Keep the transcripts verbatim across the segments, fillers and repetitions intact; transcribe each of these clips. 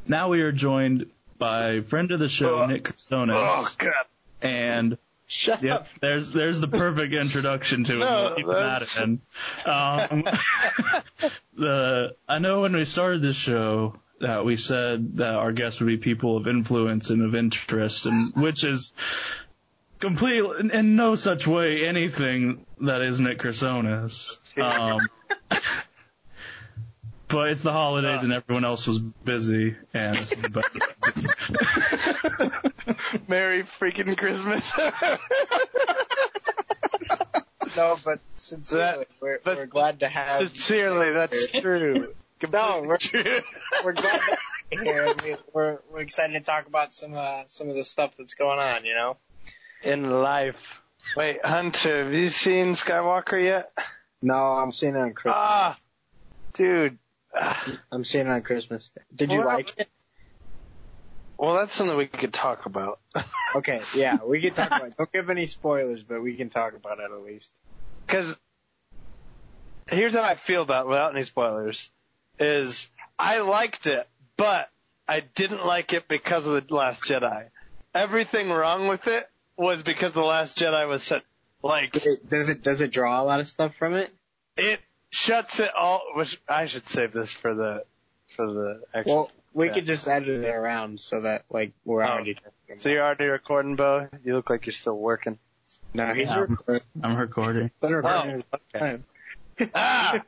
now we are joined by friend of the show, oh. Nick Cristones. Oh, God. And Shut yep, up. there's there's the perfect introduction to it. No, We'll keep that in. Um, the I know when we started this show that we said that our guests would be people of influence and of interest, and which is completely in, in no such way anything that is Nick Cristones. Um, but it's the holidays and everyone else was busy, and this is better. Merry freaking Christmas. No, but sincerely, That- we're, but we're glad to have Sincerely, that's true. No, we're, True. we're glad to be here. We, we're we're excited to talk about some uh, some of the stuff that's going on. You know. In life. Wait, Hunter, have you seen Skywalker yet? No, I'm seeing it on Christmas. Ah, dude. Ah. I'm seeing it on Christmas. Did you Well, like it? Well, that's something we could talk about. Okay, yeah, we can talk about it. Don't give any spoilers, but we can talk about it at least. Because here's how I feel about it without any spoilers, is I liked it, but I didn't like it because of The Last Jedi. Everything wrong with it was because The Last Jedi was set, like... It, does it does it draw a lot of stuff from it? It shuts it all... Which I should save this for the... For the actual... Well, we yeah. could just edit it around so that, like, we're Oh. already... So you're already recording, Bo? You look like you're still working. No, he's Yeah, I'm- recording. I'm recording. Been recording Oh, his time. Ah!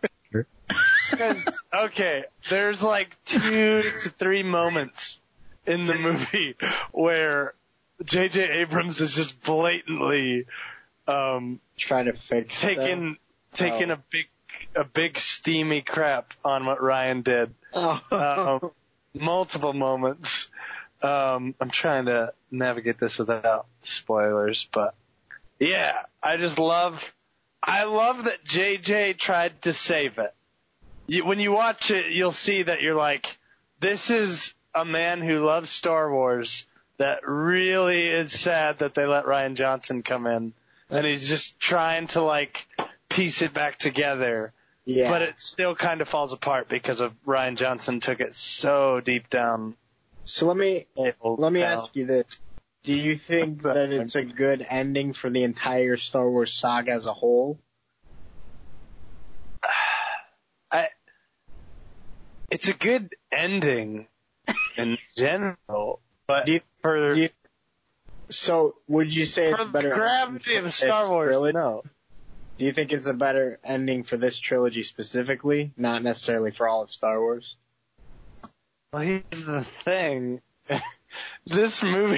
Okay, there's like two to three moments in the movie where J J Abrams is just blatantly um, Try to fix taking taking Oh. a big a big steamy crap on what Ryan did. stuff. Oh. Um, multiple moments. Um, I'm trying to navigate this without spoilers, but yeah, I just love, I love that J J tried to save it. You, when you watch it, you'll see that you're like, this is a man who loves Star Wars that really is sad that they let Rian Johnson come in, and he's just trying to like piece it back together. Yeah. But it still kind of falls apart because of Rian Johnson took it so deep down. So let me let me down. ask you this: do you think that it's a good ending for the entire Star Wars saga as a whole? I, it's a good ending in general, but Do you, for, do you, so would you say for it's better? the gravity of Star Wars, trilogy? no. Do you think it's a better ending for this trilogy specifically, not necessarily for all of Star Wars? Well, here's the thing. This movie,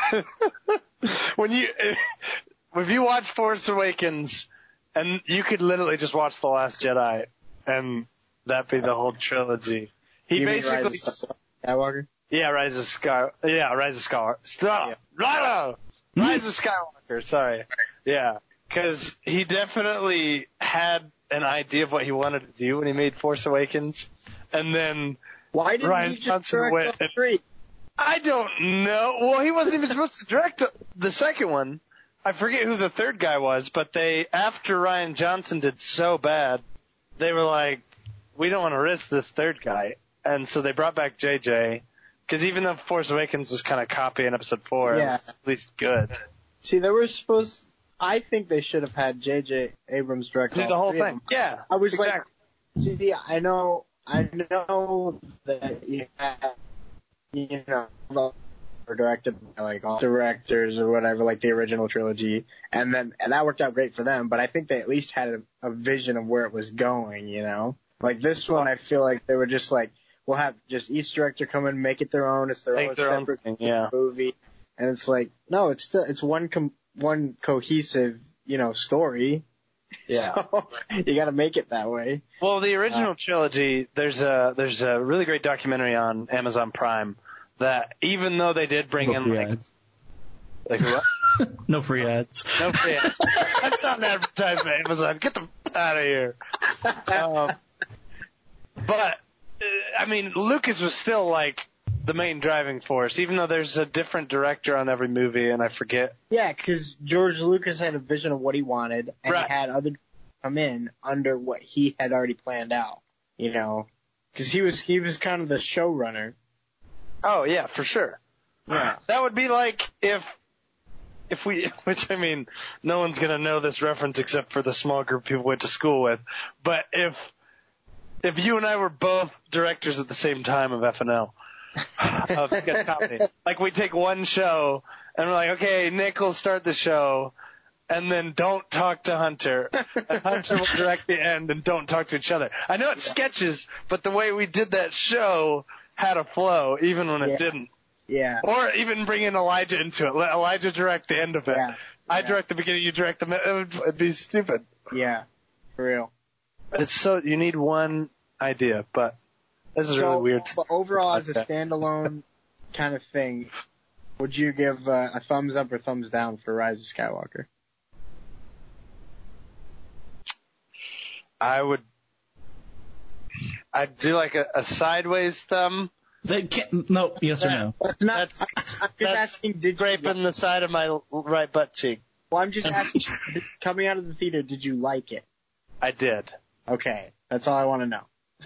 when you, if you watch Force Awakens, and you could literally just watch The Last Jedi, and that'd be the whole trilogy. He You mean basically, Rise of Skywalker? yeah, Rise of Sky, yeah, Rise of Skywalker. Stop! Rise of Skywalker, sorry. Yeah. Cause he definitely had an idea of what he wanted to do when he made Force Awakens, and then Why didn't Rian he just Johnson direct went all and- three? I don't know. Well, he wasn't even supposed to direct the second one. I forget who the third guy was, but they, after Rian Johnson did so bad, they were like, we don't want to risk this third guy. And so they brought back J J, because even though Force Awakens was kind of copying episode four, Yeah. it was at least good. See, they were supposed. I think they should have had J J Abrams direct Do all the whole three of thing. them. Yeah. I was exactly. like, see, I know, I know that you have, you know, the- were directed by like all directors or whatever, like the original trilogy, and then and that worked out great for them. But I think they at least had a, a vision of where it was going, you know. Like this one, I feel like they were just like, we'll have just each director come in, make it their own. It's their Make own their own separate thing, yeah. movie, and it's like, no, it's still it's one com- one cohesive, you know, story. Yeah. So you got to make it that way. Well, the original Uh, trilogy, there's a there's a really great documentary on Amazon Prime that even though they did bring No in free like ads. like what? No free ads. No free ads. That's not an advertisement, Amazon. Get the f- out of here. Um, but uh, I mean, Lucas was still like the main driving force, even though there's a different director on every movie, and I forget. Yeah, because George Lucas had a vision of what he wanted, and Right. he had other come in under what he had already planned out. You know, because he was he was kind of the showrunner. Oh yeah, for sure. Yeah. That would be like if, if we, which I mean, no one's gonna know this reference except for the small group people went to school with, but if, if you and I were both directors at the same time of F N L, of sketch comedy, like we take one show and we're like, okay, Nick will start the show, and then don't talk to Hunter, and Hunter will direct the end, and don't talk to each other. I know it's sketches, but the way we did that show had a flow, even when it Yeah. didn't. Yeah. Or even bring in Elijah into it. Let Elijah direct the end of it. Yeah. I Yeah. direct the beginning, you direct the middle. It would it'd be stupid. Yeah. For real. It's so, you need one idea, but this is So, really weird. But overall, as a Okay. standalone kind of thing, would you give uh, a thumbs up or thumbs down for Rise of Skywalker? I would, I'd do like a, a sideways thumb. They can't. No. Yes or no? That's not. That's, I'm just that's asking. Did you, scraping the side of my right butt cheek. well, I'm just asking. Coming out of the theater, did you like it? I did. Okay, that's all I want to know.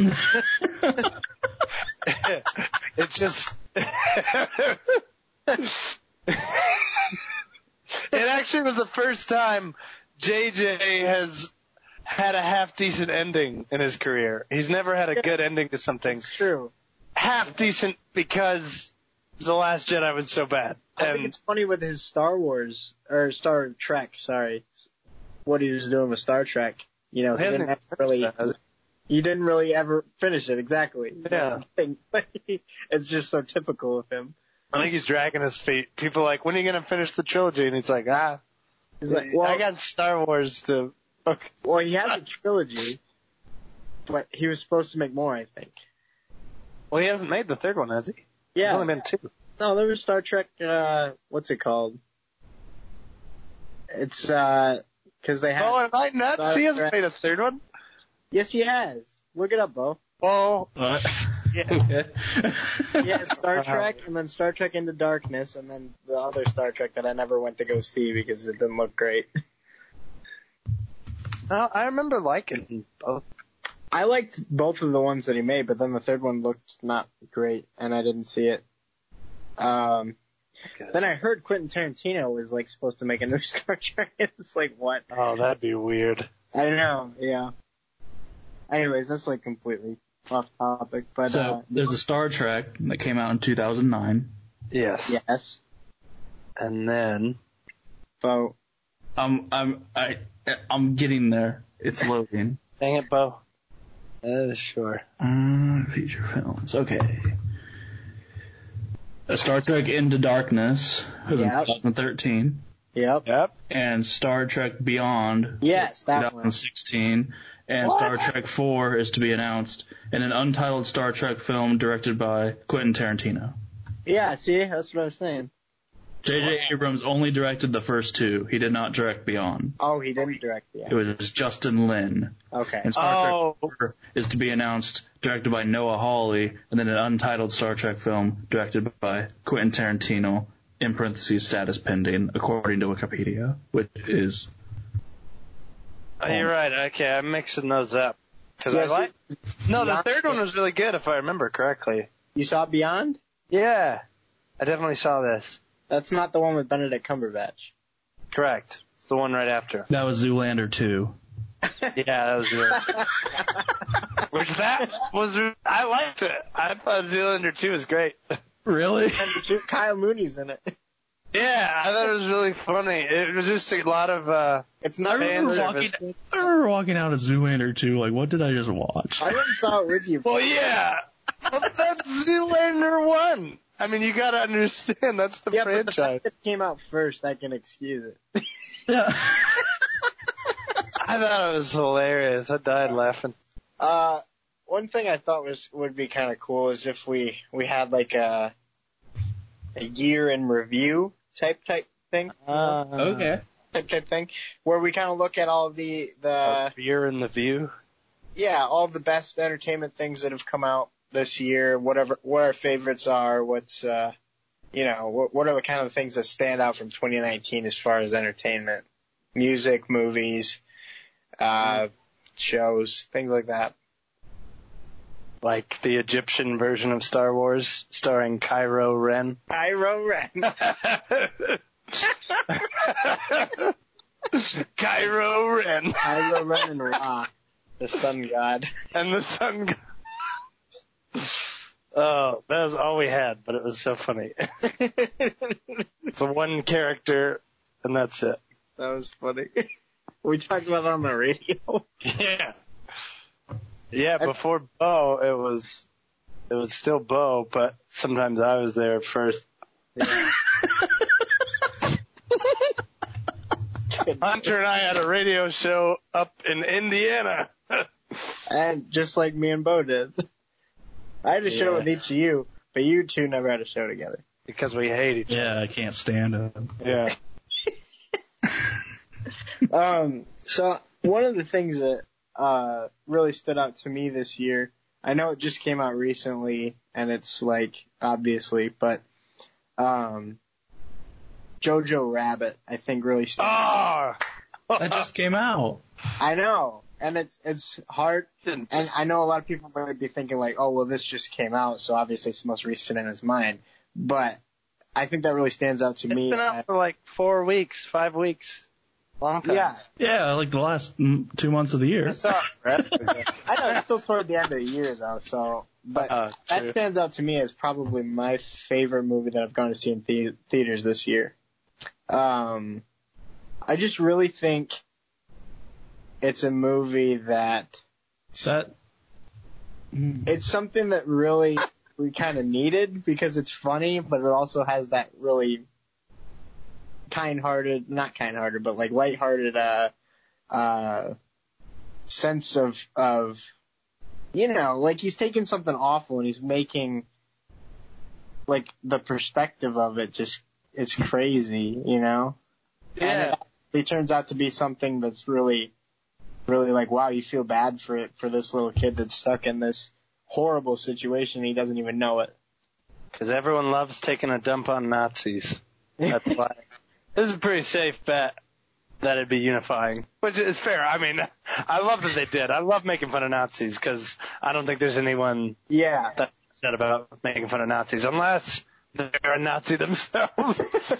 It just, it actually was the first time J J has had a half decent ending in his career. He's never had a good ending to something. It's true. Half decent because The Last Jedi was so bad. I think And it's funny with his Star Wars or Star Trek. Sorry, what he was doing with Star Trek. You know, he hasn't didn't ever really. that, has it? He didn't really ever finish it exactly. Yeah. It's just so typical of him. I think he's dragging his feet. People are like, when are you going to finish the trilogy? And he's like, ah, He's like, well, I got Star Wars to. Okay. well, he has a trilogy, but he was supposed to make more, I think. Well, he hasn't made the third one, has he? There's Yeah. only been two. No, there was Star Trek. Uh, what's it called? It's uh, because they had. Oh, am I nuts? Star He hasn't Trek. made a third one? Yes, he has. Look it up, Bo. Well, Uh, yeah. okay. He has Star Trek, and then Star Trek Into Darkness, and then the other Star Trek that I never went to go see because it didn't look great. Uh, I remember liking both. I liked both of the ones that he made, but then the third one looked not great, and I didn't see it. Um, then I heard Quentin Tarantino was like supposed to make a new Star Trek. It's like, what? Oh, that'd be weird. I know, yeah. Anyways, that's like completely off topic, but So uh, there's a Star Trek that came out in two thousand nine. Yes. yes. And then, So I'm I'm I I'm getting there. It's loading. dang it, Bo. Uh, sure. Uh, feature films. Okay. A Star Trek Into Darkness was Yeah. in twenty thirteen, yep. Yep. and Star Trek Beyond Yes, that one. twenty sixteen, and What? Star Trek four is to be announced, and an untitled Star Trek film directed by Quentin Tarantino. Yeah, see, that's what I was saying. J J. Abrams only directed the first two. He did not direct Beyond. Oh, he didn't direct the It was Justin Lin. Okay. And Star Oh. Trek four is to be announced, directed by Noah Hawley, and then an untitled Star Trek film directed by Quentin Tarantino, in parentheses, status pending, according to Wikipedia, which is... Oh, you're right. Okay, I'm mixing those up. Cause Yes, I like. No, the Beyond- third one was really good, if I remember correctly. You saw Beyond? Yeah, I definitely saw this. That's not the one with Benedict Cumberbatch. Correct. It's the one right after. That was Zoolander two. Yeah, that was really. Which that was. I liked it. I thought Zoolander two was great. Really? And Kyle Mooney's in it. Yeah, I thought it was really funny. It was just a lot of. uh It's I not Fan remember, service. walking, I remember walking out of Zoolander two, like, what did I just watch? I didn't saw it with you. Well, yeah. Well, that's Zoolander one. I mean, you gotta understand, that's the Yeah, but the franchise. fact that it came out first, I can excuse it. Yeah. I thought it was hilarious. I died laughing. Uh, one thing I thought was would be kind of cool is if we we had like a a year in review type type thing. Uh, Okay. Type type thing where we kind of look at all the the Beer in the View. yeah all the best entertainment things that have come out this year. Whatever what our favorites are. What's uh you know what what are the kind of things that stand out from twenty nineteen as far as entertainment, music, movies, uh, shows, things like that. like the Egyptian version of Star Wars, starring Kylo Ren. Kylo Ren. Kylo Ren. Kylo Ren and Ra, the sun god. And the sun god. Oh, that was all we had, but it was so funny. It's a one character, and that's it. That was funny. We talked about it on the radio. Yeah. Yeah, before Bo, it was, it was still Bo, but sometimes I was there first. Yeah. Hunter and I had a radio show up in Indiana. And just like me and Bo did. I had a show Yeah. with each of you, but you two never had a show together. Because we hate each other. Yeah, I can't stand it. Yeah. Um, so one of the things that uh really stood out to me this year, I know it just came out recently, and it's like, obviously, but um Jojo Rabbit, I think, really stood out. Oh! That just came out. I know, and it's it's hard, Didn't and just- I know a lot of people might be thinking like, oh, well, this just came out, so obviously it's the most recent in his mind, but I think that really stands out to It's me. been out as- for like four weeks, five weeks. Long time. yeah, Yeah, like the last mm, two months of the year. I saw it, Brett. I know it's still toward the end of the year though, so but Uh, that true. stands out to me as probably my favorite movie that I've gone to see in the- theaters this year. Um, I just really think it's a movie that That. it's something that really we kind of needed because it's funny, but it also has that really kind-hearted, not kind-hearted, but like light-hearted, uh, uh, sense of, of, you know, like he's taking something awful and he's making, like, the perspective of it just, it's crazy, you know? And Yeah. it, it turns out to be something that's really, really like, wow, you feel bad for it, for this little kid that's stuck in this horrible situation and he doesn't even know it. Because everyone loves taking a dump on Nazis. That's why. This is a pretty safe bet that it'd be unifying, which is fair. I mean, I love that they did. I love making fun of Nazis because I don't think there's anyone Yeah. that's upset about making fun of Nazis unless they're a Nazi themselves.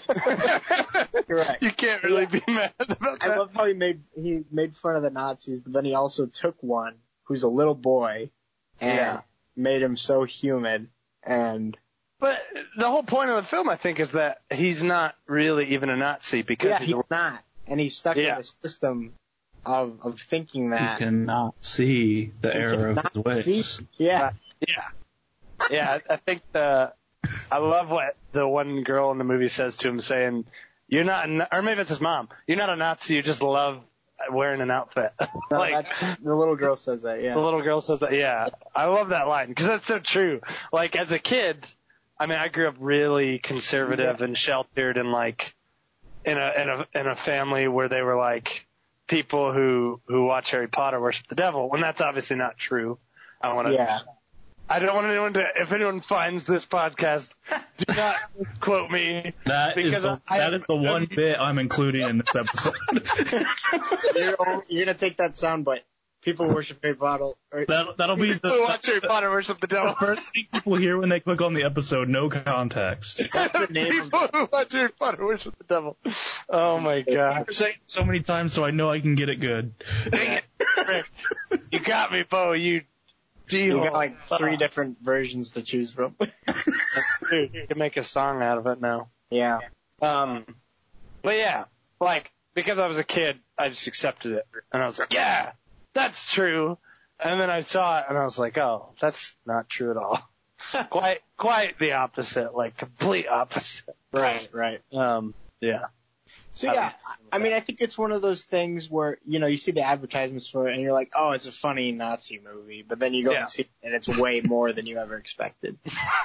Correct. You can't really be mad about that. I love how he made he made fun of the Nazis, but then he also took one who's a little boy and Yeah. made him so human. And But the whole point of the film, I think, is that he's not really even a Nazi because yeah, he's he's a not, and he's stuck Yeah. in a system of of thinking You that. cannot see the he error of cannot his ways. see- Yeah, Yeah. Yeah, I I think the, I love what the one girl in the movie says to him saying, you're not, a, or maybe it's his mom, you're not a Nazi, you just love wearing an outfit. no, like, that's, the little girl says that. Yeah, the little girl says that, yeah. I love that line, because that's so true. Like, as a kid, I mean, I grew up really conservative and sheltered and like, in a, in a, in a family where they were like, people who, who watch Harry Potter worship the devil, when that's obviously not true. I want to, yeah. I don't want anyone to, if anyone finds this podcast, do not quote me. That is Because the, I- that is the one bit I'm including in this episode. You're, only- you're gonna take that soundbite. People worship Harry Potter. Or, that, that'll be Who the, watch Harry Potter worship the the devil? first thing people hear when they click on the episode. No context. that's the name of People who watch Harry Potter worship the devil. Oh my god. I've saying it so many times, so I know I can get it good. Dang it. Rick. You got me, Bo. You deal. You got like three different versions to choose from. Dude, you can make a song out of it now. Yeah. Um, but yeah, like, because I was a kid, I just accepted it. And I was like, yeah, that's true. And then I saw it and I was like, oh, that's not true at all. quite, quite the opposite, like complete opposite. Right, right. Um, yeah. So yeah, I mean, I think it's one of those things where, you know, you see the advertisements for it and you're like, oh, it's a funny Nazi movie, but then you go Yeah. and see it and it's way more than you ever expected.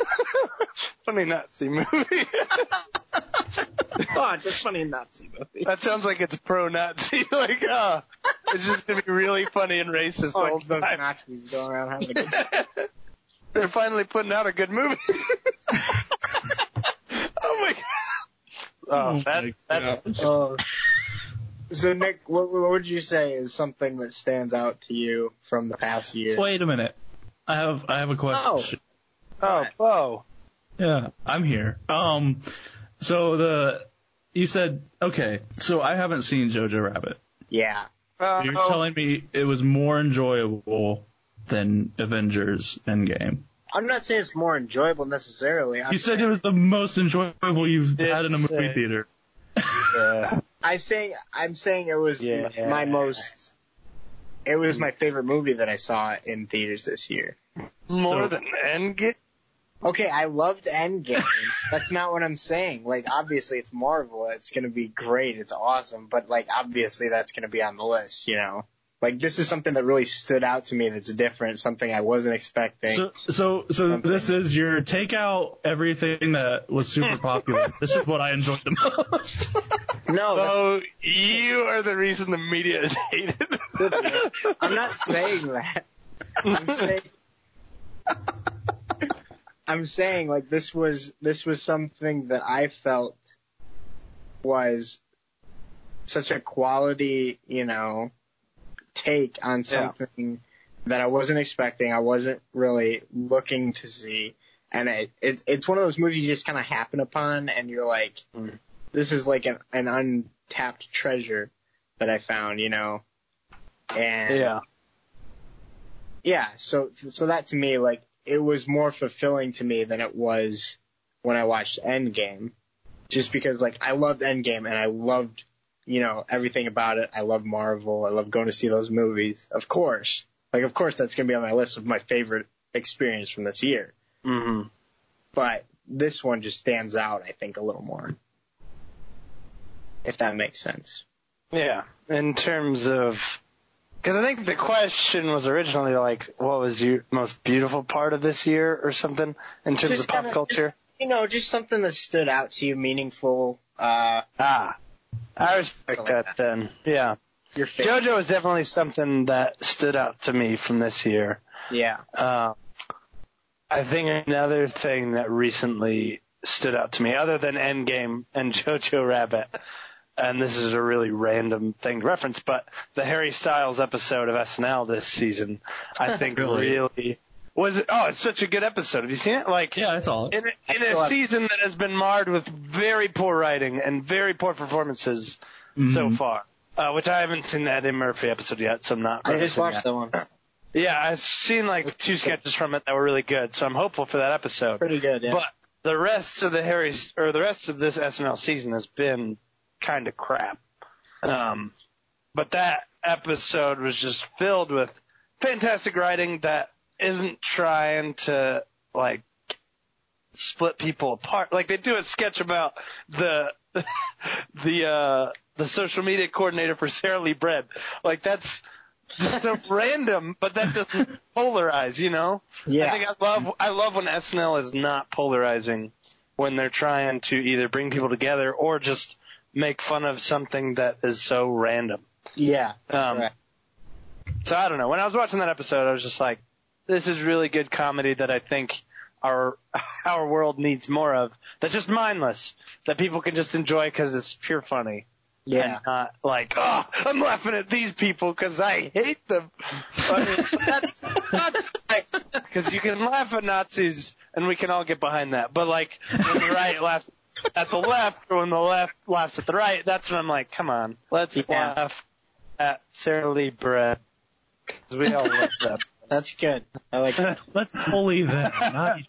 Funny Nazi movie. Oh, it's a funny Nazi movie. That sounds like it's pro-Nazi. Like, uh, it's just gonna be really funny and racist Oh, the whole it's those time. Nazis going around having a good time. They're finally putting out a good movie. Oh my god. Oh, that, my that's, Oh. So Nick, what, what would you say is something that stands out to you from the past year? Wait a minute. I have I have a question. Oh, Bo. Yeah, I'm here. Um, so the you said okay. So I haven't seen Jojo Rabbit. Yeah. Uh, You're telling me it was more enjoyable than Avengers Endgame. I'm not saying it's more enjoyable necessarily. I'm You said it was the most enjoyable you've Did had in a movie say- theater. Yeah. I say I'm saying it was Yeah. m- my most. It was my favorite movie that I saw in theaters this year. More So- than Endgame? Okay, I loved Endgame. That's not what I'm saying. Like, obviously it's Marvel. It's gonna be great. It's awesome. But like, obviously that's gonna be on the list. You know, like this is something that really stood out to me. That's different. Something I wasn't expecting. So, so, so Something. this is your take out everything that was super popular. This is what I enjoyed the most. no, that's, Oh, you are the reason the media is hated. I'm not saying that. I'm saying. I'm saying like this was this was something that I felt was such a quality, you know, take on something that I wasn't expecting. I wasn't really looking to see, and it, it it's one of those movies you just kind of happen upon, and you're like, this is like an, an untapped treasure that I found, you know, and Yeah. yeah. So so that to me, like, it was more fulfilling to me than it was when I watched Endgame, just because like I loved Endgame and I loved, you know, everything about it. I love Marvel. I love going to see those movies. Of course, like of course that's gonna be on my list of my favorite experience from this year. Mm-hmm. But this one just stands out, I think, a little more, if that makes sense. Yeah. In terms of, because I think the question was originally like, what was your most beautiful part of this year or something in terms Just of pop kinda- culture? You know, just something that stood out to you, meaningful. Uh, Ah, I respect Like that that. then. Yeah. your favorite. JoJo is definitely something that stood out to me from this year. Yeah. Uh, I think another thing that recently stood out to me, other than Endgame and Jojo Rabbit, and this is a really random thing to reference, but the Harry Styles episode of S N L this season, I think Really? really was it. Oh, it's such a good episode. Have you seen it? Like, Yeah, I saw it. in a, in a season that has been marred with very poor writing and very poor performances so Mhm. far, uh, which I haven't seen the Eddie Murphy episode yet, so I'm not. I just referencing watched that. that one. Yeah, I've seen like two sketches from it that were really good, so I'm hopeful for that episode. Pretty good, yeah. But the rest of the Harry or the rest of this S N L season has been kind of crap. Um, but that episode was just filled with fantastic writing that isn't trying to like split people apart. Like they do a sketch about the the uh the social media coordinator for Sara Lee Bread. Like that's just so random, but that doesn't polarize, you know? Yeah. I think I love I love when S N L is not polarizing, when they're trying to either bring people together or just make fun of something that is so random. Yeah. Um, Right. So I don't know. When I was watching that episode, I was just like, this is really good comedy that I think our our world needs more of. That's just mindless, that people can just enjoy because it's pure funny. Yeah. And not like, oh, I'm laughing at these people because I hate them. I mean, that's that's because you can laugh at Nazis and we can all get behind that. But like when the right laughs at the left or when the left laughs at the right, that's when I'm like, come on, let's Yeah. laugh at Sara Lee Bread because we all love that. That's good. I like that. Let's bully them. Not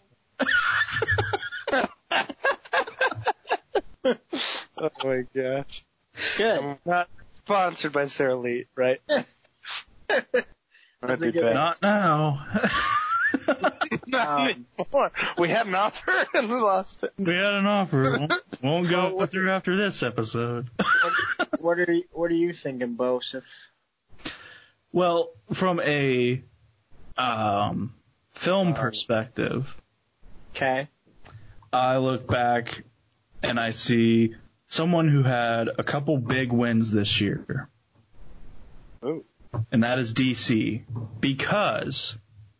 Oh my gosh. Good. I'm not sponsored by Sara Lee, right? That'd a be good bad. not now. Not Um, anymore. We had an offer and we lost it. We had an offer. Won't, won't go Well, what- through after this episode. what are you, what are you thinking, Bosif? Well, from a um, film perspective, Okay. I look back and I see someone who had a couple big wins this year. Ooh. And that is D C. Because,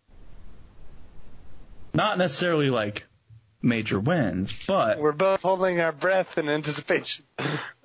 not necessarily like major wins, but We're both holding our breath in anticipation.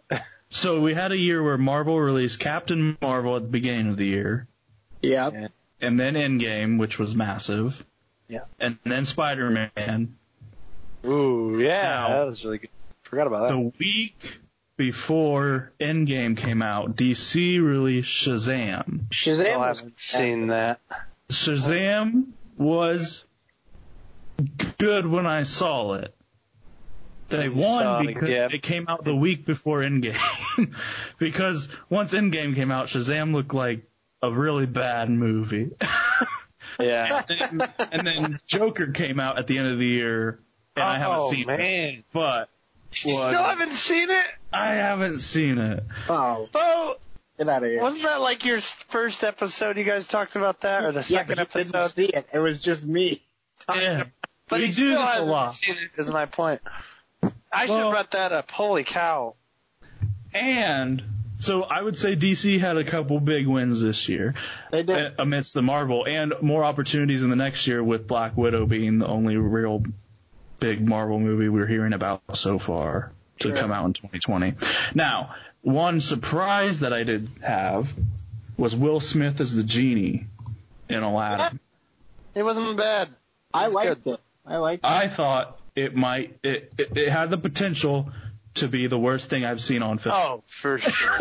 so we had a year where Marvel released Captain Marvel at the beginning of the year. Yep. Yeah. and then Endgame, which was massive. Yeah. And then Spider-Man. Ooh, yeah, Now, that was really good. Forgot about that. The week before Endgame came out, D C released Shazam. Shazam. Oh, I was- haven't seen that. Shazam was good when I saw it. They You saw won it because again. it came out the week before Endgame. Because once Endgame came out, Shazam looked like a really bad movie. Yeah. and, and then Joker came out at the end of the year, and I haven't oh, seen man. it. But You still haven't seen it? I haven't seen it. Oh, Oh, get out of here. wasn't that like your first episode you guys talked about that? Or the yeah, second but you didn't episode? see it. It was just me. Yeah. But we he do still this a hasn't lot. seen it, is my point. I should Well- have brought that up. Holy cow. And so I would say D C had a couple big wins this year They did. amidst the Marvel, and more opportunities in the next year with Black Widow being the only real big Marvel movie we're hearing about so far to Sure. come out in twenty twenty. Now, one surprise that I did have was Will Smith as the genie in Aladdin. It wasn't bad. I was liked good. it. I liked it. I thought it might, it, it, it had the potential to be the worst thing I've seen on film. Oh, for sure.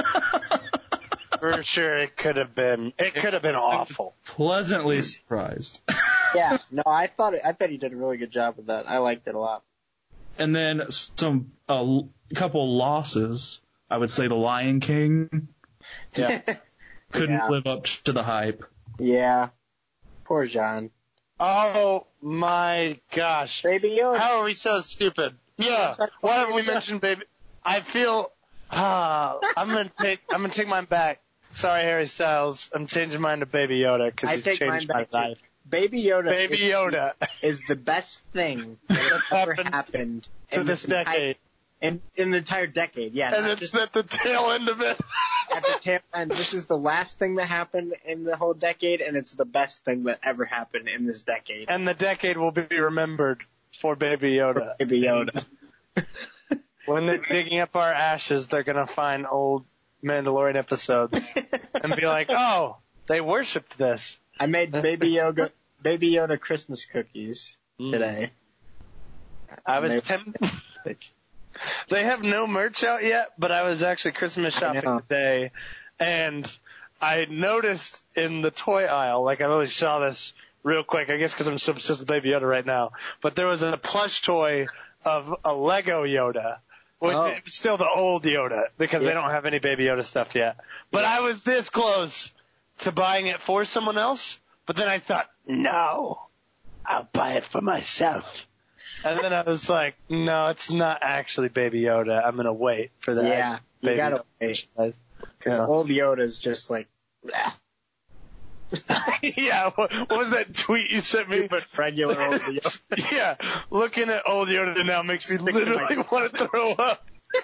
For sure, it could have been. It could have been awful. Pleasantly surprised. Yeah, no, I thought it, I thought he did a really good job with that. I liked it a lot. And then some a l- couple losses. I would say The Lion King Yeah. couldn't Yeah. live up to the hype. Yeah. Poor John. Oh my gosh. Baby Yoda. How are we so stupid? Yeah. Why haven't we mentioned baby? I feel. Ah, I'm gonna take. I'm gonna take mine back. Sorry, Harry Styles. I'm changing mine to Baby Yoda because I he's take mine changed my back too. life. Baby Yoda. Baby is, Yoda is the best thing that has ever Happened happened to in this entire- decade, in, in the entire decade. Yeah. and not it's just at the tail end of it. at the tail end. This is the last thing that happened in the whole decade, and it's the best thing that ever happened in this decade. And the decade will be remembered for Baby Yoda. Baby Yoda. When they're digging up our ashes, they're gonna find old Mandalorian episodes and be like, "Oh, they worshipped this." I made Baby Yoda Baby Yoda Christmas cookies today. I was They- tempted. They have no merch out yet, but I was actually Christmas I shopping know. today, and I noticed in the toy aisle, like I only saw this real quick, I guess because I'm so obsessed with Baby Yoda right now, but there was a plush toy of a Lego Yoda, which Oh. is still the old Yoda, because Yeah. they don't have any Baby Yoda stuff yet. But I was this close to buying it for someone else, but then I thought, no, I'll buy it for myself. And then I was like, no, it's not actually Baby Yoda. I'm going to wait for that. Yeah, you Baby gotta Yoda wait. franchise. Because old Yoda's just like, bleh. Yeah, what, what was that tweet you sent me? Stupid regular old Yoda. Yeah, looking at old Yoda now makes me Stick to literally my- want to throw up.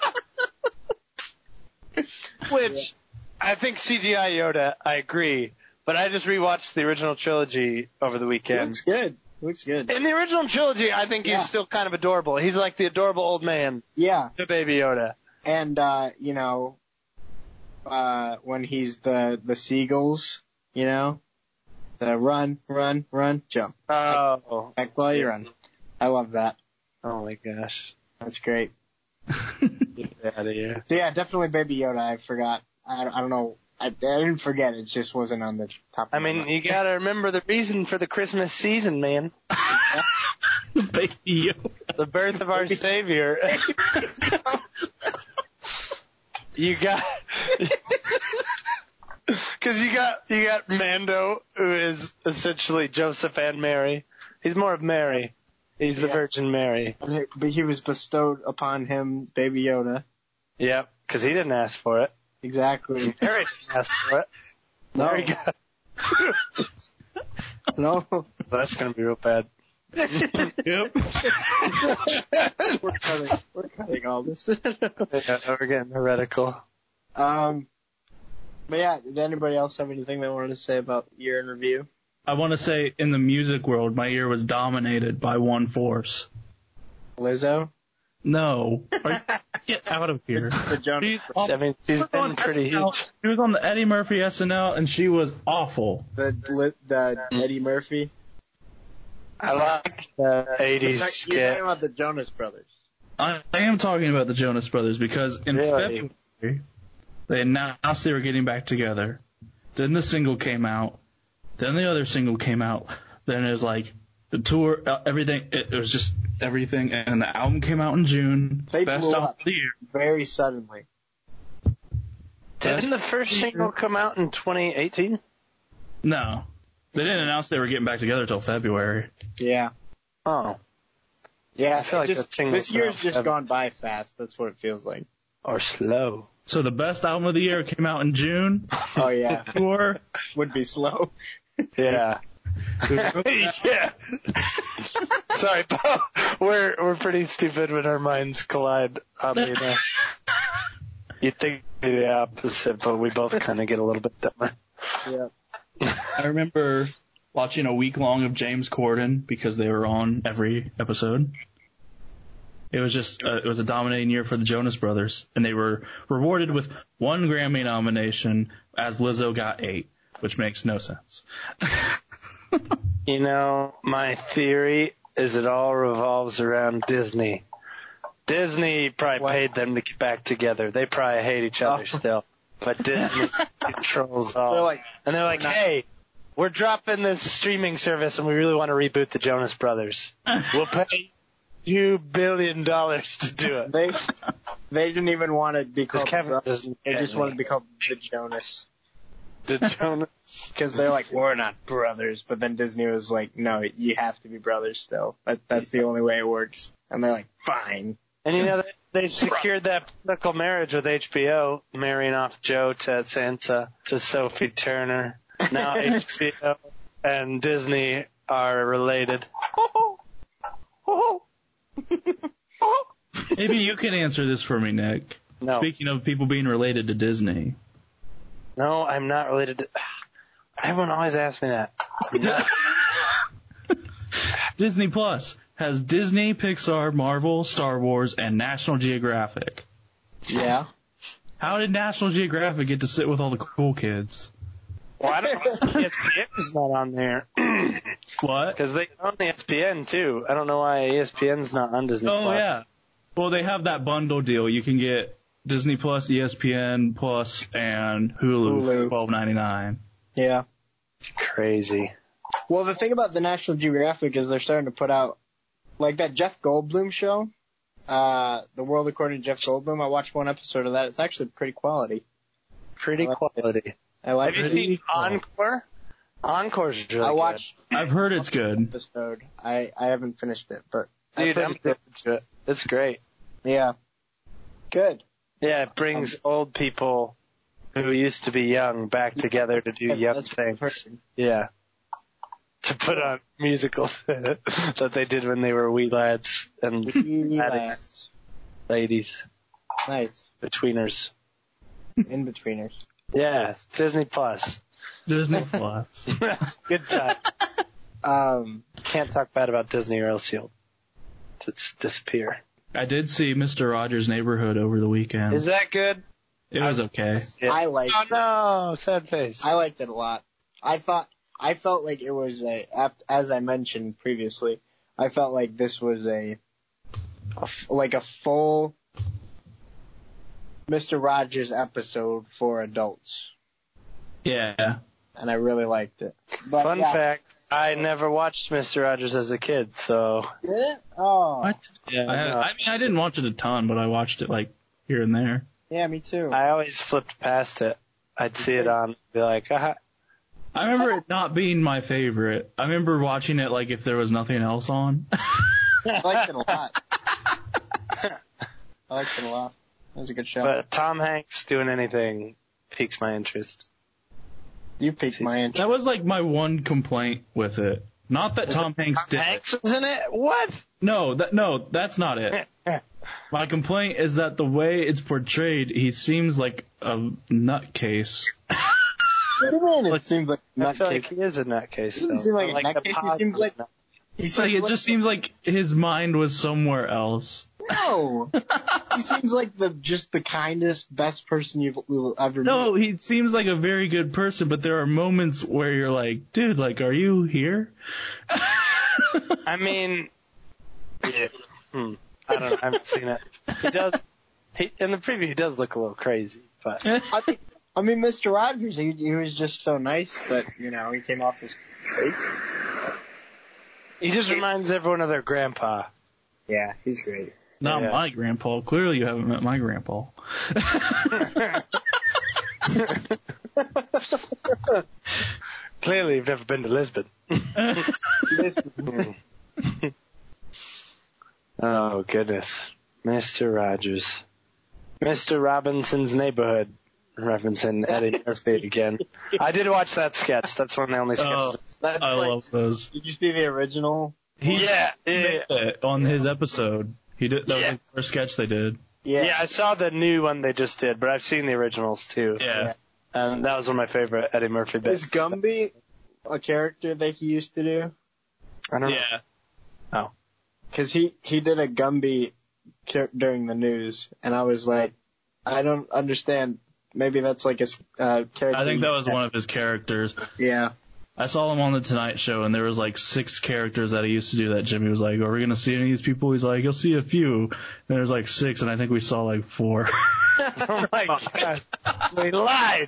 Which, I think C G I Yoda, I agree, but I just rewatched the original trilogy over the He weekend. looks good. Looks good. In the original trilogy, I think Yeah. he's still kind of adorable. He's like the adorable old man Yeah, to Baby Yoda. and uh, you know, uh, when he's the the seagulls, you know, the run, run, run, jump, Oh, back while you run. I love that. oh my gosh. That's great. Get out of here. So yeah, definitely Baby Yoda. I forgot. I, I don't know. I, I didn't forget. It just wasn't on the top. Of I my mean, mind. you gotta remember the reason for the Christmas season, man. Baby Yoda. The birth of our Savior. You got, cause you got, you got Mando, who is essentially Joseph and Mary. He's more of Mary. He's the Yeah. Virgin Mary. But he was bestowed upon him, Baby Yoda. Yep, cause he didn't ask for it. Exactly. Mary didn't ask for it. No. Mary got No. That's gonna be real bad. Yep. we're cutting. We're cutting all this. Yeah, we're getting heretical. um. But yeah, did anybody else have anything they wanted to say about year in review? I want to say in the music world, my year was dominated by one force. Lizzo. No. Are, get out of here. The Jonas She's Brothers. I mean, she's She was on been pretty S N L. huge. She was on the Eddie Murphy S N L, and she was awful. The, the, the Eddie Murphy. I like the eighties You're talking skit. about the Jonas Brothers. I, I am talking about the Jonas Brothers because in Really? February they announced they were getting back together. Then the single came out. Then the other single came out. Then it was like the tour, uh, everything. It, it was just everything, and the album came out in June. They Best blew album up of the year. very suddenly. Didn't the first single come out in twenty eighteen? No, they didn't announce they were getting back together till February. Yeah. Oh. Yeah, I feel like just, that single this year's came out just February. gone by fast. That's what it feels like. Or slow. So the best album of the year came out in June. Oh yeah, Tour. would be slow. Yeah. yeah. Sorry, Bo. We're we're pretty stupid when our minds collide, oddly enough. You'd think it'd be the opposite, but we both kind of get a little bit dumber. Yeah. I remember watching a week long of James Corden because they were on every episode. It was just, uh, it was a dominating year for the Jonas Brothers, and they were rewarded with one Grammy nomination as Lizzo got eight, which makes no sense. You know, my theory is it all revolves around Disney. Disney probably What? paid them to get back together. They probably hate each other Oh. still. But Disney controls all. They're like, and they're like, we're not- hey, we're dropping this streaming service and we really want to reboot the Jonas Brothers. We'll pay two billion dollars to do it. they they didn't even want to be Because called. Kevin the, doesn't they get just me. wanted to be called the Jonas The Jonas. because they're like, we're not brothers. But then Disney was like, no, you have to be brothers still. That, that's the only way it works. And they're like, fine. And you know, they, they secured that political marriage with H B O, marrying off Joe to Sansa to Sophie Turner. Now H B O and Disney are related. Maybe you can answer this for me, Nick. No, Speaking of people being related to Disney. no, I'm not related to. Everyone always asks me that. I'm not. Disney Plus has Disney, Pixar, Marvel, Star Wars, and National Geographic. Yeah. How did National Geographic get to sit with all the cool kids? Well, I don't know. E S P N is not on there What? because they own E S P N too. I don't know why E S P N's not on Disney Oh, Plus. yeah. Well, they have that bundle deal. You can get Disney Plus, E S P N Plus, and Hulu, Hulu. for twelve ninety-nine. Yeah. It's crazy. Well, the thing about the National Geographic is they're starting to put out, like that Jeff Goldblum show, uh, The World According to Jeff Goldblum. I watched one episode of that. It's actually pretty quality. Pretty I like quality. I like Have you it. seen Encore? Encore's really I good. watched I've heard it's good. episode. I, I haven't finished it, but I Dude, heard I'm it's good. addicted to it. It's great. Yeah. Good. Yeah, it brings old people who used to be young back together to do Yeah, young that's things. perfect. Yeah. To put on musicals that they did when they were wee lads and Relax. ladies, Nice. betweeners. In betweeners. Yeah, it's Disney Plus. Disney Plus. Good time. Um, Can't talk bad about Disney or else you'll just disappear. I did see Mister Rogers' Neighborhood over the weekend. Is that good? It was okay. Yeah. I liked Oh it. no, sad face. I liked it a lot. I thought, I felt like it was a, as I mentioned previously, I felt like this was a, a f- like a full Mister Rogers episode for adults. Yeah. And I really liked it. But Fun yeah, fact, I never watched Mister Rogers as a kid, so Did it? Oh. What? yeah, I, no. I mean, I didn't watch it a ton, but I watched it like here and there. Yeah, me too. I always flipped past it. I'd see it on, be like, ah, I remember it not being my favorite. I remember watching it like if there was nothing else on. I liked it a lot. I liked it a lot. It was a good show. but Tom Hanks doing anything piques my interest. you piqued my interest. That was like my one complaint with it. Not that Tom Hanks Tom did. Hanks was in it? What? No, that no, that's not it. My complaint is that the way it's portrayed, he seems like a nutcase. What do you mean? It seems like I feel nutcase. like he is a nutcase. He doesn't though. seem like a Like nutcase. He positive seems like- nut- He It's like seems it just seems like his mind was somewhere else. No, he seems like the just the kindest, best person you've you'll ever met. No, he seems like a very good person, but there are moments where you're like, dude, like, are you here? I mean, yeah, hmm, I don't know. I haven't seen it. He does. He, in the preview, he does look a little crazy, but I think. I mean, Mister Rogers, he, he was just so nice that, you know, he came off as great. he just reminds everyone of their grandpa. Yeah, he's great. Not Yeah. my grandpa. Clearly you haven't met my grandpa. Clearly, you've never been to Lisbon. Oh, goodness. Mister Rogers. Mister Robinson's Neighborhood. Referencing Eddie Murphy again. I did watch that sketch. That's one of the only sketches. Oh, That's I like, love those. did you see the original? He yeah, yeah, made it on his episode. He did that Yeah. was the first sketch they did. Yeah. yeah. I saw the new one they just did, but I've seen the originals too. Yeah. And that was one of my favorite Eddie Murphy bits. Is Gumby a character that he used to do? I don't know. Yeah. Because he, he did a Gumby char- during the news, and I was like, I don't understand. Maybe that's like a uh, character. I think that was one of his characters. Yeah. I saw him on the Tonight Show, and there was like six characters that he used to do that Jimmy was like, are we going to see any of these people? He's like, you'll see a few. And there's like six, and I think we saw like four. Oh my god. So he lied.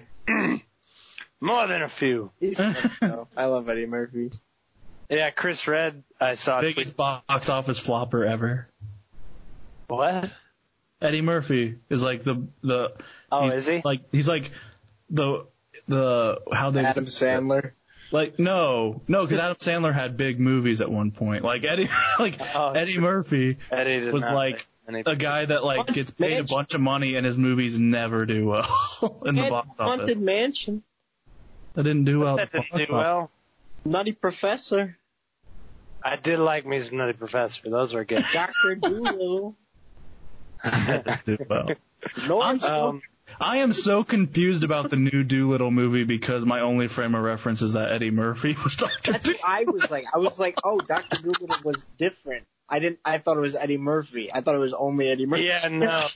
More than a few. He's fun, though. I love Eddie Murphy. Yeah, Chris Red, I saw. Biggest box office flopper ever. What? Eddie Murphy is like the, the, Oh, he's is he? like, he's like the, the, how they, Adam Sandler. like, no, no, cause Adam Sandler had big movies at one point. Like Eddie, like Oh, Eddie Murphy Eddie did was not like make any- a guy that like gets paid a Mansion. bunch of money and his movies never do well in the And box office. Haunted Mansion. That didn't do well. That at the didn't box do well. Nutty Professor. I did like me some Nutty Professor. Those were good. Doctor Doolittle. office. That didn't do well. No, I'm so, Um, I am so confused about the new Doolittle movie because my only frame of reference is that Eddie Murphy was Doctor That's what I was like. I was like, oh, Doctor Doolittle was different. I didn't. I thought it was Eddie Murphy. I thought it was only Eddie Murphy. Yeah, no.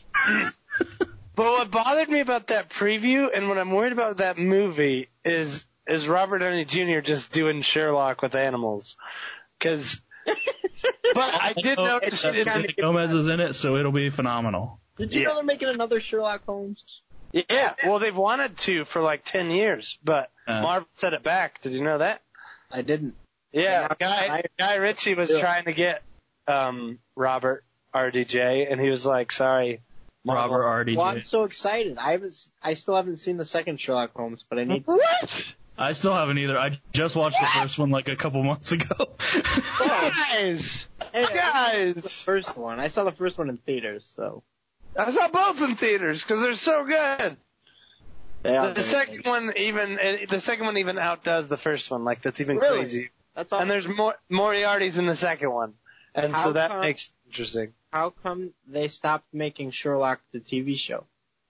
But what bothered me about that preview, and what I'm worried about that movie, is is Robert Downey Junior just doing Sherlock with animals. Because, but I did Oh, notice Selena it didn't. Gomez is in it, so it'll be phenomenal. Did you Yeah. know they're making another Sherlock Holmes? Yeah, well, they've wanted to for like ten years, but Uh. Marvel set it back. Did you know that? I didn't. Yeah, Yeah, Guy I- Guy Ritchie was Yeah. trying to get um Robert R D J, and he was like, "Sorry, Marvel." Robert R D J. Well, I'm so excited. I haven't. I still haven't seen the second Sherlock Holmes, but I need. What? I still haven't either. I just watched the first one like a couple months ago. Guys, Hey, I saw the guys, first one. I saw the first one in theaters, so. I saw both in theaters because they're so good. They are The very second good. one even eh, the second one even outdoes the first one. Like that's even Really? crazy. That's all. And there's more Moriarty's in the second one, and How so that come- makes it interesting. How come they stopped making Sherlock the T V show?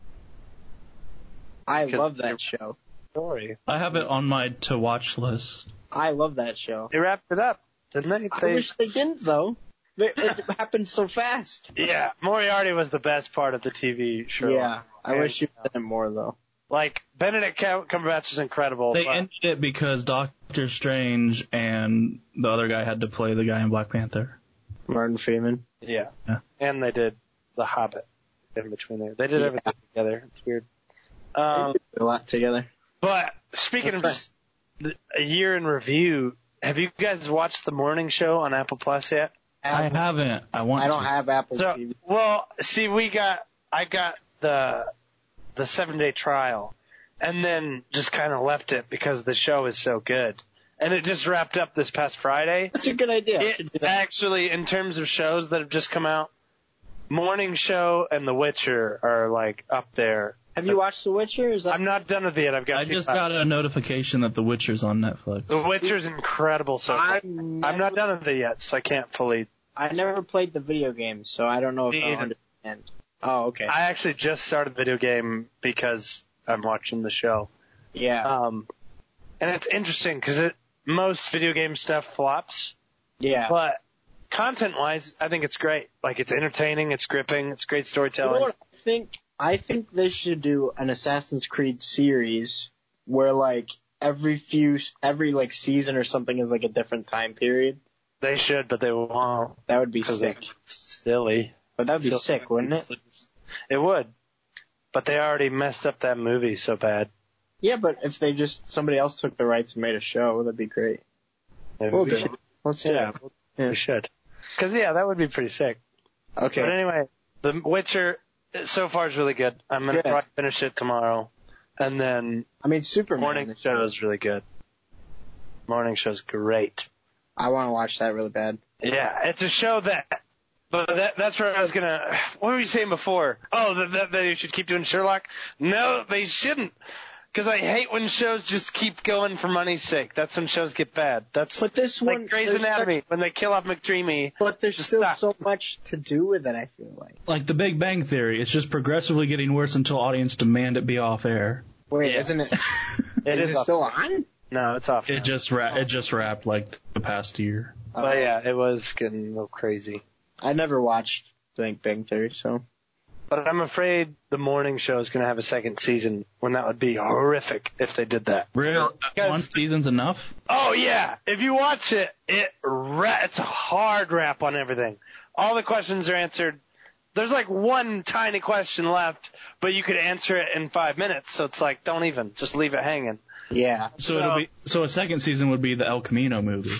I Because love they're- that show. Story. I have it on my to watch list. I love that show. They wrapped it up, didn't they? I They- wish they didn't though. It, it happened so fast. yeah, Moriarty was the best part of the T V show. Yeah, I And, wish you did it more though. Like Benedict Cum- Cumberbatch is incredible. They but ended it because Doctor Strange and the other guy had to play the guy in Black Panther. Martin Freeman. yeah. Yeah. and they did The Hobbit in between there. They did Yeah. everything together. It's weird. They Um, did a lot together. but speaking of That's just the- a year in review, have you guys watched the morning show on Apple Plus yet? I haven't. I want I don't to. have Apple So, T V. well, see, we got, I got the, the seven day trial and then just kind of left it because the show is so good. And it just wrapped up this past Friday. That's a good idea. I should do It that. actually, in terms of shows that have just come out, Morning Show and The Witcher are like up there. Have you watched The Witcher? Is that I'm not done with it yet. I've got I two just left. got a notification that The Witcher's on Netflix. The Witcher's incredible so far. I'm, I'm not done with it yet, so I can't fully. I never played the video game, so I don't know if Me I either. understand. Oh, okay. I actually just started the video game because I'm watching the show. yeah. Um, and it's interesting because it most video game stuff flops, yeah. but content-wise, I think it's great. Like, it's entertaining, it's gripping, it's great You storytelling. know what I think? I think they should do an Assassin's Creed series where, like, every few, every, like, season or something is, like, a different time period. They should, but they won't. That would be 'Cause sick. they're silly. But that would be Silly. sick, wouldn't it? It would. But they already messed up that movie so bad. Yeah, but if they just, somebody else took the rights and made a show, that'd be great. Maybe We'll we do should. it. Let's do Yeah, it. Yeah. we should. Because, yeah, that would be pretty sick. Okay. But anyway, The Witcher so far is really good. I'm going to Yeah. probably finish it tomorrow. And then I mean, Superman. morning show is really good. Morning show's great. I want to watch that really bad. Yeah, it's a show that, but that, that's where I was gonna, what were you saying before? Oh, that, that, that you should keep doing Sherlock? No, they shouldn't. Cause I hate when shows just keep going for money's sake. That's when shows get bad. That's But this like one, Grey's there's Anatomy, such- when they kill off McDreamy. But there's Just still stop. so much to do with it, I feel like. Like The Big Bang Theory, it's just progressively getting worse until audience demand it be off air. Wait, Yeah. isn't it? It is is it off. still on? No, it's off. It now. just ra- it just wrapped like the past year. But yeah, it was getting a little crazy. I never watched Big Bang Theory, so. But I'm afraid the morning show is going to have a second season when that would be horrific if they did that. Real Because- one season's enough? Oh yeah, if you watch it, it ra- it's a hard wrap on everything. All the questions are answered. There's like one tiny question left, but you could answer it in five minutes. So it's like, don't even, just leave it hanging. Yeah. So, So- it'll be so a second season would be the El Camino movie.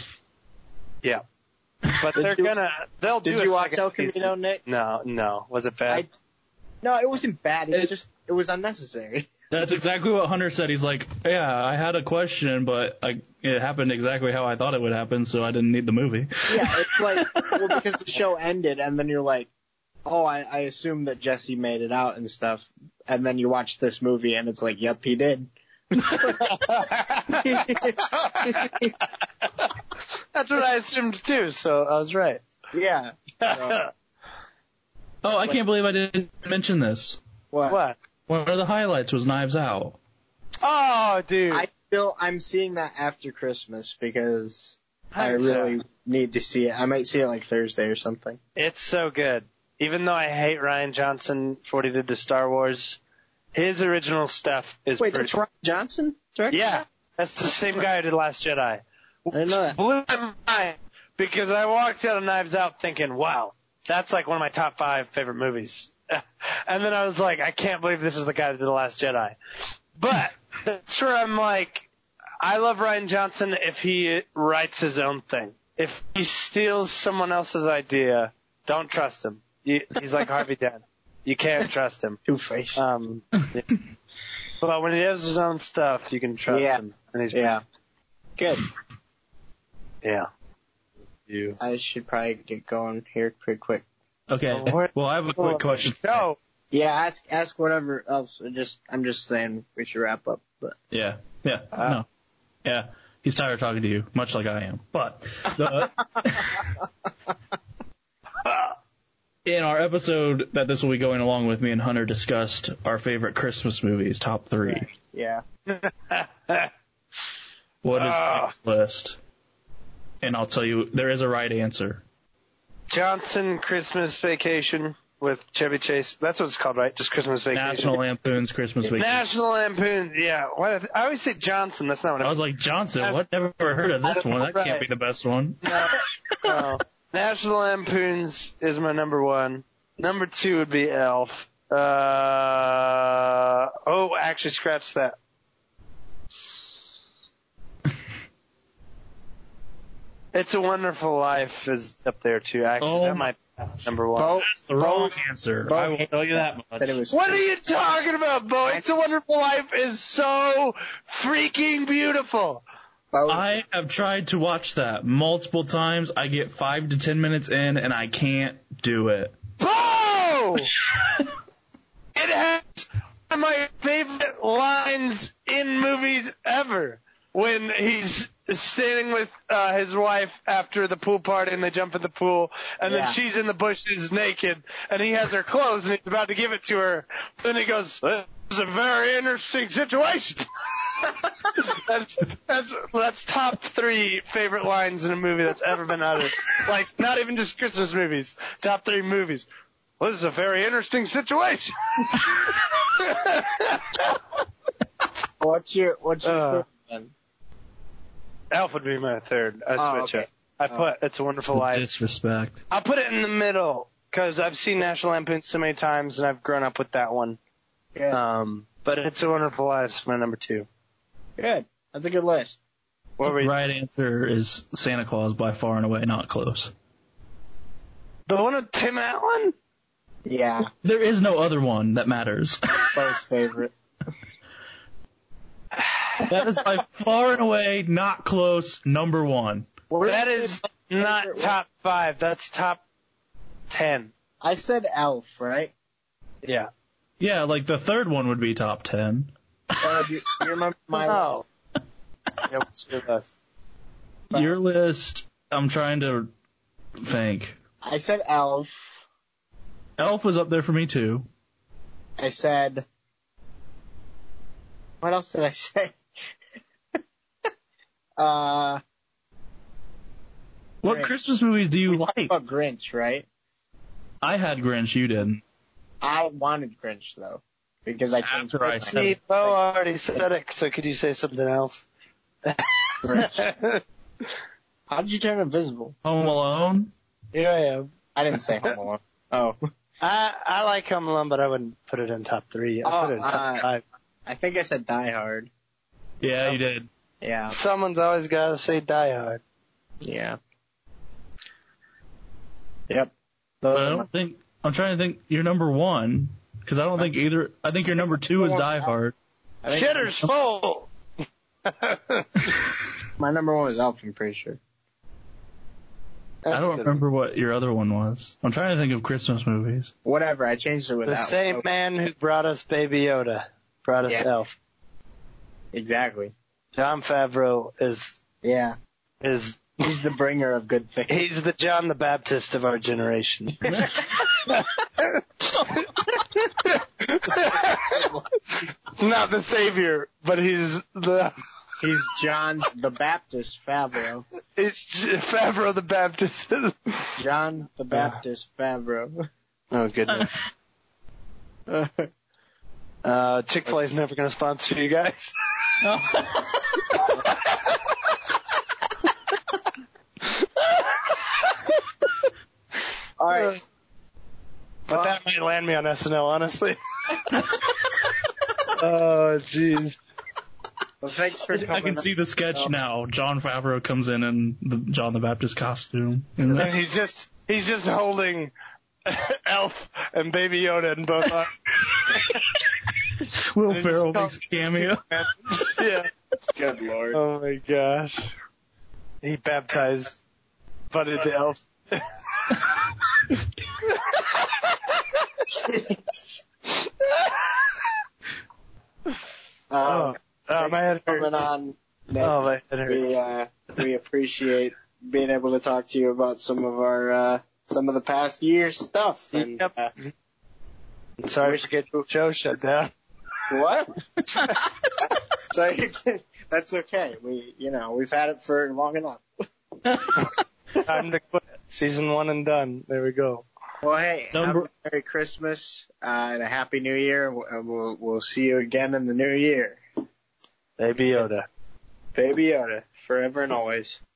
Yeah, but Did they're you- gonna, they'll do. Did a you watch second El Camino, season. Nick? No, no. Was it bad? I- No, it wasn't bad. It was just, it was unnecessary. That's exactly what Hunter said. He's like, yeah, I had a question, but I, it happened exactly how I thought it would happen, so I didn't need the movie. Yeah, it's like, well, because the show ended, and then you're like, oh, I, I assume that Jesse made it out and stuff. And then you watch this movie, and it's like, yep, he did. That's what I assumed too. So I was right. Yeah. So, Oh, I can't believe I didn't mention this. what? What? One of the highlights was Knives Out. Oh, dude. I feel I'm seeing that after Christmas because I Knives really Out. need to see it. I might see it like Thursday or something. It's so good. Even though I hate Ryan Johnson for what he did to Star Wars, his original stuff is Wait, pretty. that's Ryan Johnson? Director? Yeah, that's the same guy who did Last Jedi. I didn't know that. Blew my mind because I walked out of Knives Out thinking, wow, that's like one of my top five favorite movies. And then I was like, I can't believe this is the guy that did The Last Jedi. But that's where I'm like, I love Ryan Johnson if he writes his own thing. If he steals someone else's idea, don't trust him. You, he's like Harvey Dent. You can't trust him. Two-Face. Um, yeah. But when he does his own stuff, you can trust Yeah. him. And he's yeah. Good. yeah. You. I should probably get going here pretty quick. Okay. Oh, what- Well, I have a quick question. No. Yeah, ask ask whatever else. Just I'm just saying we should wrap up. But Yeah. Yeah. Uh, no. Yeah. He's tired of talking to you, much like I am. But the, in our episode that this will be going along with, me and Hunter discussed our favorite Christmas movies, top three. yeah, What is Ah. the next list? And I'll tell you, there is a right answer. Johnson Christmas Vacation with Chevy Chase. That's what it's called, right? Just Christmas Vacation. National Lampoon's Christmas Vacation. National Lampoon. Yeah. What, I always say Johnson. That's not what I I was like, Johnson, what? Never heard of this one. That Right. can't be the best one. No. No. National Lampoons is my number one. Number two would be Elf. Uh, oh, actually, scratch that. It's a Wonderful Life is up there too. Actually, Oh. that might be number one. Bo, That's the wrong answer. Bo I will tell you that much. said it was. What are you talking about, Bo? It's a Wonderful Life is so freaking beautiful. Bo, I have tried to watch that multiple times. I get five to ten minutes in, and I can't do it. Bo! It has one of my favorite lines in movies ever. When he's standing with uh, his wife after the pool party and they jump in the pool, and then Yeah. she's in the bushes naked, and he has her clothes and he's about to give it to her. Then he goes, "This is a very interesting situation." that's that's that's top three favorite lines in a movie that's ever been uttered. Like, not even just Christmas movies. Top three movies. Well, this is a very interesting situation. What's your what's your Uh, third then? Elf would be my third. I Oh, switch okay. it. I put It's a Wonderful Life. Disrespect. I'll put it in the middle because I've seen National Lampoon so many times and I've grown up with that one. Good. Um, but It's a Wonderful Life's my number two. Good. That's a good list. What were The you? right answer is Santa Claus, by far and away, not close. The one with Tim Allen? Yeah. There is no other one that matters. First favorite. That is by far and away, not close, number one. That is not top five. That's top ten. I said Elf, right? Yeah. Yeah, like the third one would be top ten. Uh, do you, do you remember my Oh. Yeah, what's your list? Your list, I'm trying to think. I said Elf. Elf was up there for me too. I said. What else did I say? uh. What Grinch. Christmas movies do you We talked like? about Grinch, right? I had Grinch, you didn't. I wanted Grinch though, because I changed After I my said mind. See, Bo already said it, so could you say something else? Grinch. How did you turn invisible? Home Alone? Here I am. I didn't say Home Alone. Oh, I I like Home Alone, but I wouldn't put it in top three. I Oh, put it in top uh, five. I think I said Die Hard. Yeah, you did. Yeah, Someone's always got to say Die Hard. yeah. Yep. But I Those are my- don't think, I'm trying to think, you're number one, because I don't think either, I think your number two is Die Hard. I think Shitter's full. my number one was Elf, I'm pretty sure. I don't remember what your other one was. I'm trying to think of Christmas movies. Whatever, I changed it with The that same one. man who brought us Baby Yoda brought us Yeah. Elf. Exactly. John Favreau is Yeah. is He's the bringer of good things. he's the John the Baptist of our generation. Not the savior, but he's the He's John the Baptist Favreau. it's J- Favreau the Baptist. John the Baptist Favreau. Oh goodness. Uh, Chick-fil-A is never going to sponsor you guys. All right. But that might land me on S N L, honestly. Oh, jeez. Well, thanks for I coming. can see the sketch now. John Favreau comes in in the John the Baptist costume. And he's just he's just holding Elf and Baby Yoda in both arms. Will It's Ferrell called- makes a cameo. Yeah. Good Lord. Oh my gosh. He baptized Buddy the Elf. Uh, Oh, my head coming hurts. on. Nick. Oh, my head hurts. We uh, we appreciate being able to talk to you about some of our uh, some of the past year's stuff. And, Yep. uh, Sorry to get the show shut down. what? Sorry, that's okay. We you know we've had it for long enough. Time to quit. Season one and done. There we go. Well, hey, Number- have a Merry Christmas uh, and a Happy New Year. and We'll, we'll we'll see you again in the new year. Baby Yoda. Baby Yoda, forever and always.